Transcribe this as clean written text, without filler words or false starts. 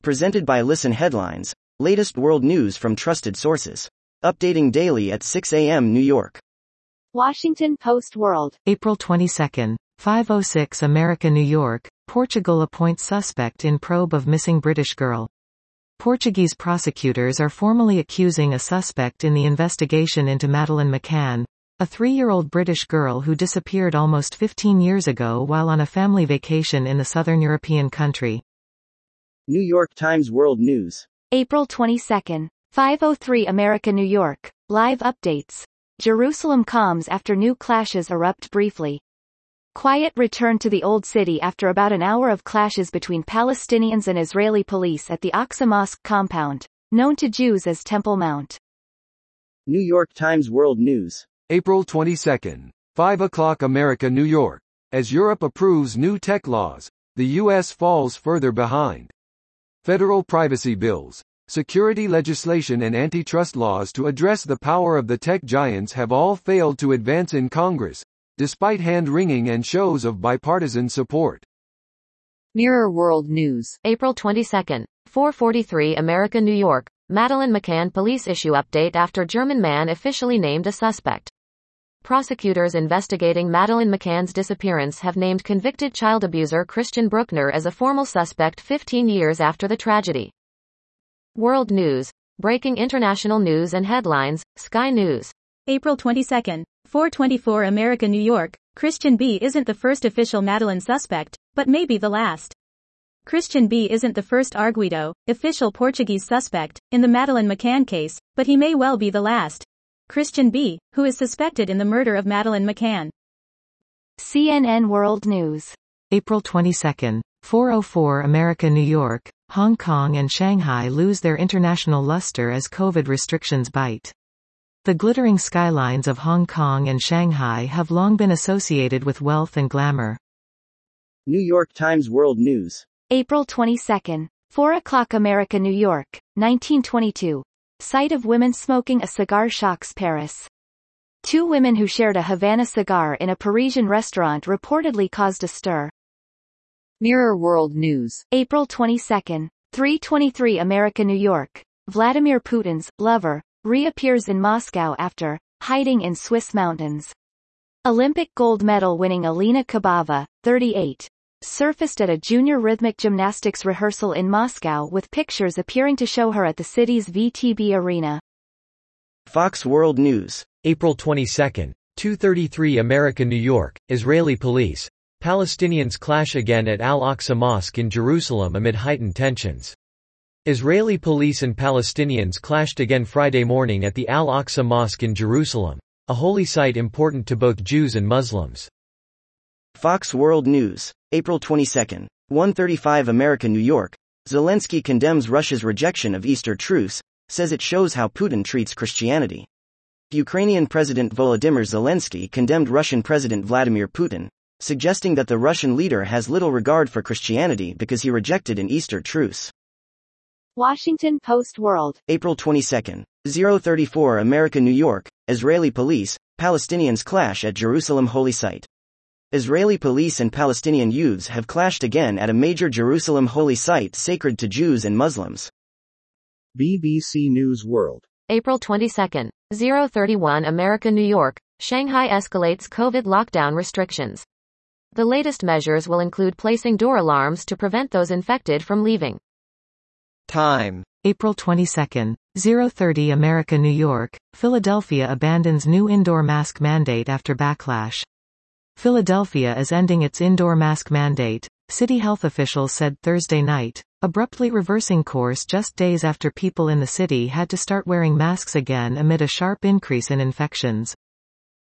Presented by Listen Headlines, latest world news from trusted sources. Updating daily at 6 a.m. New York. Washington Post World. April 22, 5:06 America, New York. Portugal appoints suspect in probe of missing British girl. Portuguese prosecutors are formally accusing a suspect in the investigation into Madeleine McCann, a 3-year-old British girl who disappeared almost 15 years ago while on a family vacation in the southern European country. New York Times World News. April 22, 5:03 America, New York. Live updates. Jerusalem calms after new clashes erupt briefly. Quiet return to the Old City after about an hour of clashes between Palestinians and Israeli police at the Aqsa Mosque compound, known to Jews as Temple Mount. New York Times World News. April 22, 5 o'clock America, New York. As Europe approves new tech laws, the U.S. falls further behind. Federal privacy bills, security legislation and antitrust laws to address the power of the tech giants have all failed to advance in Congress, despite hand-wringing and shows of bipartisan support. Mirror World News. April 22, 4:43 America, New York. Madeleine McCann police issue update after German man officially named a suspect. Prosecutors investigating Madeleine McCann's disappearance have named convicted child abuser Christian Bruckner as a formal suspect 15 years after the tragedy. World News. Breaking international news and headlines, Sky News. April 22, 4:24 America, New York. Christian B. isn't the first official Madeleine suspect, but may be the last. Christian B. isn't the first arguido, official Portuguese suspect, in the Madeleine McCann case, but he may well be the last. Christian B., who is suspected in the murder of Madeleine McCann. CNN World News. April 22, 4:04 America, New York. Hong Kong and Shanghai lose their international luster as COVID restrictions bite. The glittering skylines of Hong Kong and Shanghai have long been associated with wealth and glamour. New York Times World News. April 22, 4 o'clock America, New York, 1922. Sight of women smoking a cigar shocks Paris. 2 women who shared a Havana cigar in a Parisian restaurant reportedly caused a stir. Mirror World News. April 22, 3:23 America, New York. Vladimir Putin's lover reappears in Moscow after hiding in Swiss mountains. Olympic gold medal winning Alina Kabava, 38, surfaced at a junior rhythmic gymnastics rehearsal in Moscow with pictures appearing to show her at the city's VTB arena. Fox World News. April 22, 2:33 America, New York. Israeli police. Palestinians clash again at Al-Aqsa Mosque in Jerusalem amid heightened tensions. Israeli police and Palestinians clashed again Friday morning at the Al-Aqsa Mosque in Jerusalem, a holy site important to both Jews and Muslims. Fox World News. April 22, 1:35 America, New York. Zelensky condemns Russia's rejection of Easter truce, says it shows how Putin treats Christianity. Ukrainian President Volodymyr Zelensky condemned Russian President Vladimir Putin, suggesting that the Russian leader has little regard for Christianity because he rejected an Easter truce. Washington Post World. April 22, 0:34 America, New York. Israeli police, Palestinians clash at Jerusalem holy site. Israeli police and Palestinian youths have clashed again at a major Jerusalem holy site sacred to Jews and Muslims. BBC News World. April 22, 0:31 America, New York. Shanghai escalates COVID lockdown restrictions. The latest measures will include placing door alarms to prevent those infected from leaving. Time. April 22, 0:30 America, New York. Philadelphia abandons new indoor mask mandate after backlash. Philadelphia is ending its indoor mask mandate, city health officials said Thursday night, abruptly reversing course just days after people in the city had to start wearing masks again amid a sharp increase in infections.